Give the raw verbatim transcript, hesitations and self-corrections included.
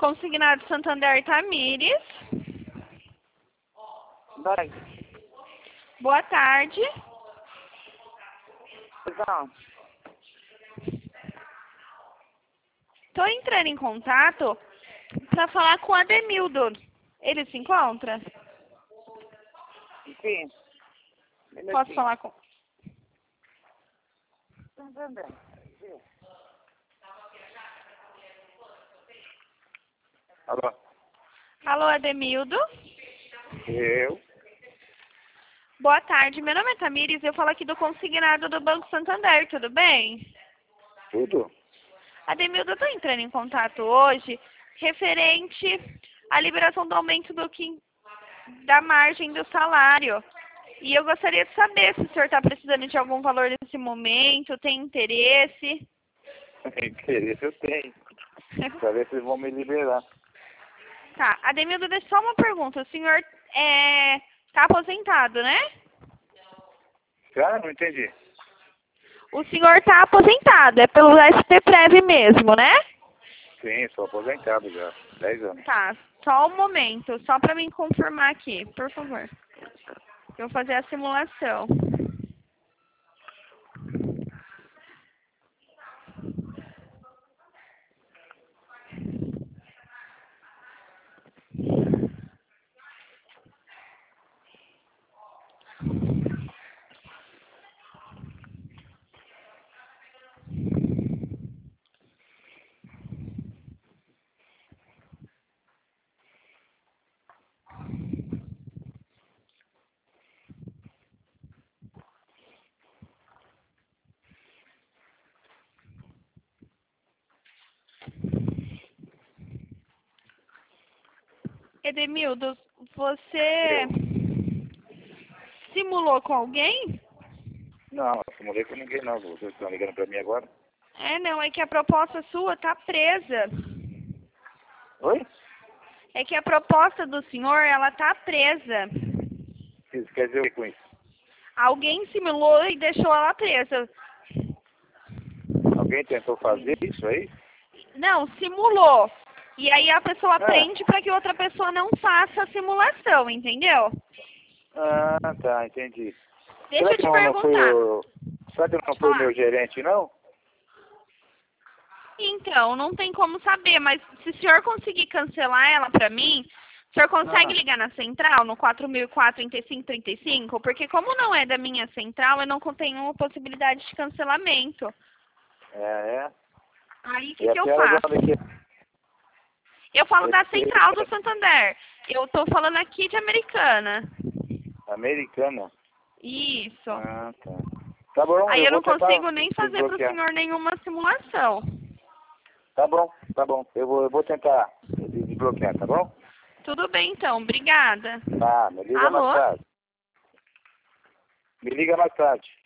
Consignado Santander Tamires. Vai. Boa tarde. Não. Estou entrando em contato para falar com o Ademildo. Ele se encontra? Sim. Posso falar com... Santander. Alô? Alô, Ademildo? Eu? Boa tarde, meu nome é Tamires e eu falo aqui do consignado do Banco Santander, tudo bem? Tudo? Ademildo, eu estou entrando em contato hoje referente à liberação do aumento do quin... da margem do salário. E eu gostaria de saber se o senhor está precisando de algum valor nesse momento, tem interesse? Interesse eu tenho. Pra ver se eles vão me liberar. Tá, Ademildo, deixa só uma pergunta. O senhor é... tá aposentado, né? Cara, não entendi. O senhor está aposentado, é pelo S T Prev mesmo, né? Sim, sou aposentado já. Dez anos. Tá, só um momento, só para me confirmar aqui, por favor. Eu vou fazer a simulação. Edemildo, você simulou com alguém? Não, eu não mulher com ninguém não. Vocês estão ligando pra mim agora? É, não, é que a proposta sua tá presa. Oi? É que a proposta do senhor, ela tá presa. Isso quer dizer o que com isso? Alguém simulou e deixou ela presa. Alguém tentou fazer isso aí? Não, simulou. E aí a pessoa Ah. aprende para que outra pessoa não faça a simulação, entendeu? Ah, tá, entendi. Deixa Será eu que te não, não foi perguntar. o... Será que não foi o Ah. meu gerente, não? Então, não tem como saber, mas se o senhor conseguir cancelar ela para mim, o senhor consegue Ah. ligar na central, no quatro mil e quatro, trinta e cinco, trinta e cinco? Porque como não é da minha central, eu não tenho possibilidade de cancelamento. É, é. Aí, o que, E a que eu senhora faço? agora que... Eu falo da Esse- central do Santander. Eu tô falando aqui de Americana. Americana? Isso. Ah, tá. Tá bom, Aí eu não vou tentar consigo nem fazer pro desbloquear. senhor nenhuma simulação. Tá bom, tá bom. Eu vou, eu vou tentar desbloquear, tá bom? Tudo bem, então. Obrigada. Tá, me liga Alô? mais tarde. Me liga mais tarde.